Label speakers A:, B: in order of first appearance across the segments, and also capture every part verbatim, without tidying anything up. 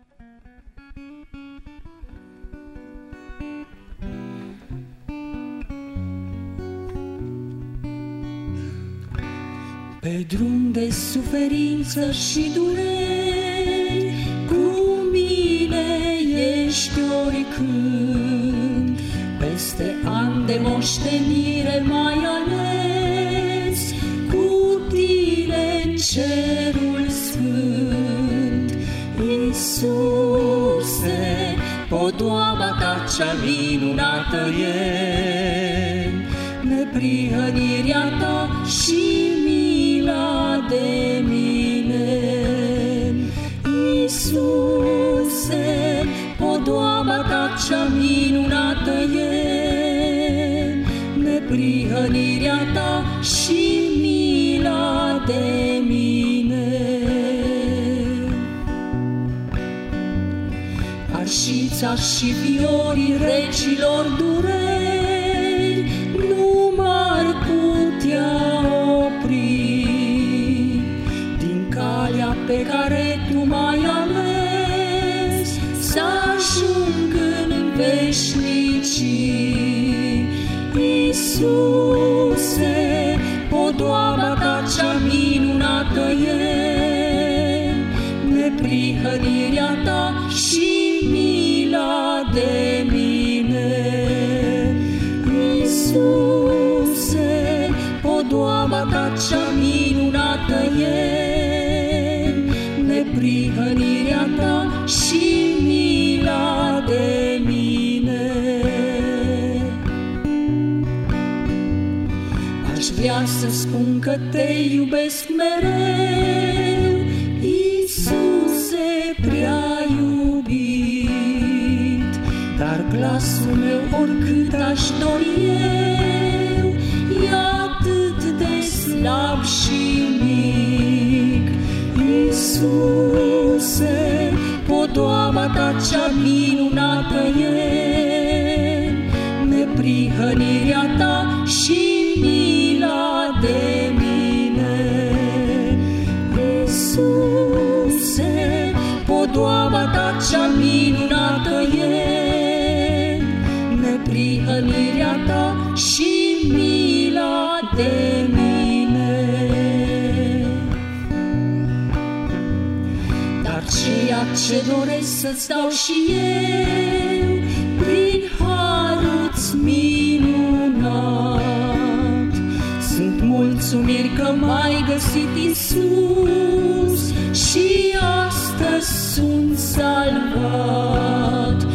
A: Pe drum de suferință și dureri, cu mine ești oricând. Peste ani de moștenire mai ales, cu tine în cerul sfânt. Iisuse, podoaba ta cea minunată e, neprihănirea ta și mila de mine. Iisuse, podoaba ta cea minunată e, neprihănirea ta și mila de mine. Arșița și viorii regilor dureri nu m-ar putea opri din calea pe care tu m-ai ales, să ajung în veșnicii. Iisuse, podoaba ta cea minunată e, neprihănirea ta și mila de mine. Iisuse, podoaba ta cea minunată e, neprihănirea ta și mila de mine. Aș vrea să spun că te iubesc mereu, Iisuse prea iubit, dar glasul meu, oricât aș dori eu, e atât de slab și mic. Iisuse, podoaba ta cea minunată e, neprihănirea ta și mila de mine. Iisuse, podoaba ta cea minunată e, neprihănirea ta și mila de mine. Dar ceea ce doresc să-ți dau și eu, prin harul-ți minunat, sunt mulțumiri că m-ai găsit, Iisus, și astăzi sunt salvat.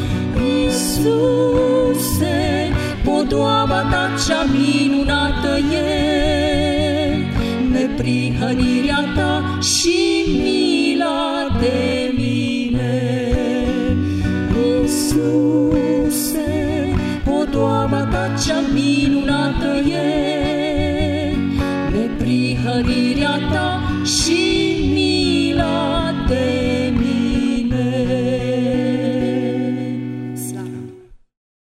A: Iisuse, podoaba ta cea minunată e, neprihănirea ta și mila de mine. Iisuse, podoaba ta cea minunată e, neprihănirea ta și